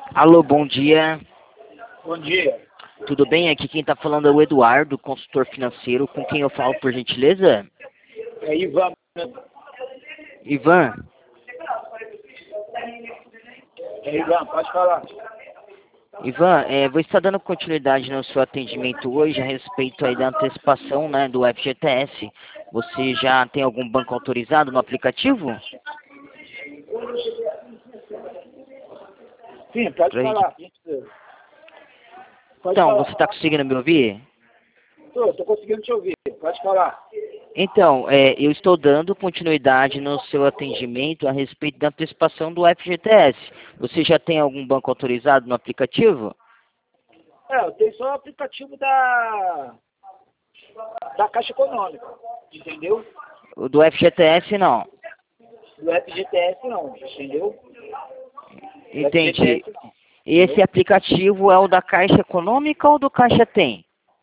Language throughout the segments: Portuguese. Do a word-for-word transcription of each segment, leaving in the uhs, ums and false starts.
Alô, bom dia. Bom dia. Tudo bem? Aqui quem está falando é o Eduardo, consultor financeiro. Com quem eu falo, por gentileza? É Ivan. Ivan? É Ivan, pode falar. Ivan, é, vou estar dando continuidade no seu atendimento hoje a respeito aí da antecipação, né, do F G T S. Você já tem algum banco autorizado no aplicativo? Sim, pode Pra gente... falar. Pode Então, falar. você está conseguindo me ouvir? Tô, tô conseguindo te ouvir. Pode falar. Então, é, eu estou dando continuidade no seu atendimento a respeito da antecipação do F G T S. Você já tem algum banco autorizado no aplicativo? É, eu tenho só o aplicativo da, da Caixa Econômica, entendeu? O do F G T S não. Do F G T S não, entendeu? Do Entendi. F G T S não. E esse aplicativo é o da Caixa Econômica ou do Caixa Tem?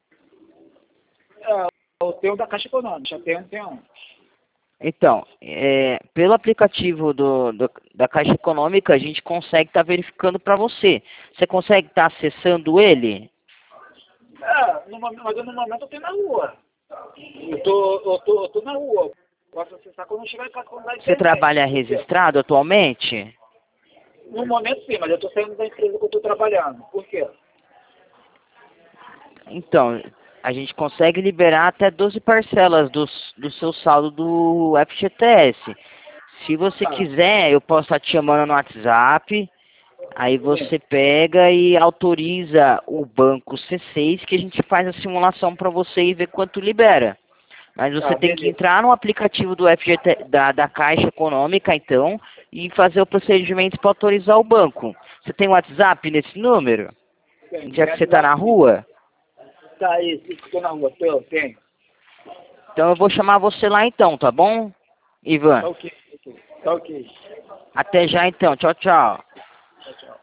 É, eu tenho o da Caixa Econômica, já tenho, tenho um. Então, é, pelo aplicativo do, do- da Caixa Econômica, a gente consegue estar verificando para você. Você consegue estar acessando ele? É, no momento, mas eu, no momento eu tô na rua. Eu tô, eu tô, eu tô na rua. Posso acessar quando eu chegar em casa, quando dá Você internet. trabalha Por quê? registrado atualmente? No momento sim, mas eu tô saindo da empresa que eu tô trabalhando. Por quê? Então, a gente consegue liberar até doze parcelas do, do seu saldo do F G T S. Se você Tá. quiser, eu posso estar te chamando no WhatsApp. Aí Sim. você pega e autoriza o banco C seis, que a gente faz a simulação para você e ver quanto libera. Mas você Tá, tem que beleza. entrar no aplicativo do F G T, da, da Caixa Econômica, então, e fazer o procedimento para autorizar o banco. Você tem WhatsApp nesse número? Tem, Já tem que você está na WhatsApp sim. rua? Tá, isso, isso, tô na rua, tô, tem. Então eu vou chamar você lá então, tá bom, Tá Ivan? ok, ok. Tá ok. Até já então. Tchau, tchau. Tchau, tchau.